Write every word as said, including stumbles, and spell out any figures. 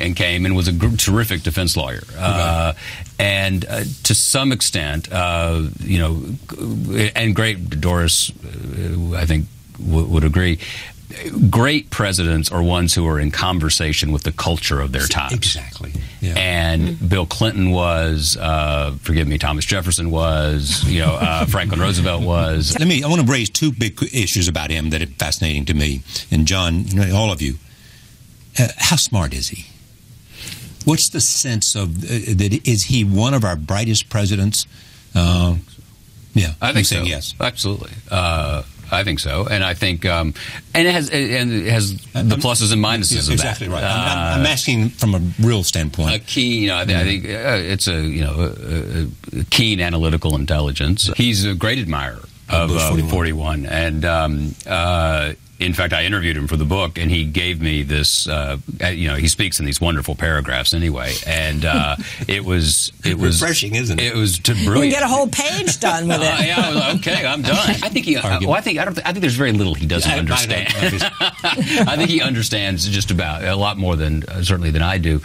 and came and was a gr- terrific defense lawyer. Uh, and uh, to some extent, uh, you know, and great, Doris, uh, I think, w- would agree, great presidents are ones who are in conversation with the culture of their time. Exactly. Yeah. And mm-hmm. Bill Clinton was, uh, forgive me, Thomas Jefferson was, you know, uh, Franklin Roosevelt was. Let me, I want to raise two big issues about him that are fascinating to me. And John, you know, all of you, uh, how smart is he? What's the sense of, uh, that is he one of our brightest presidents? Uh, yeah. I think so. Yes. Absolutely. Uh, I think so, and I think, um, and it has, and it has the pluses and minuses yeah, of exactly that. Right. I'm, I'm asking from a real standpoint. A keen, you know, I, th- I think uh, it's a, you know, a, a keen analytical intelligence. He's a great admirer of uh, forty-one. forty-one, and um, uh, in fact, I interviewed him for the book, and he gave me this. Uh, you know, he speaks in these wonderful paragraphs anyway, and uh, it was it was refreshing, isn't it? It was to brilliant. You can get a whole page done with it. Uh, yeah, I was, okay, I'm done. I think he. Uh, well, I think I don't. Th- I think there's very little he doesn't I, understand. I, I think he understands just about a lot more than uh, certainly than I do.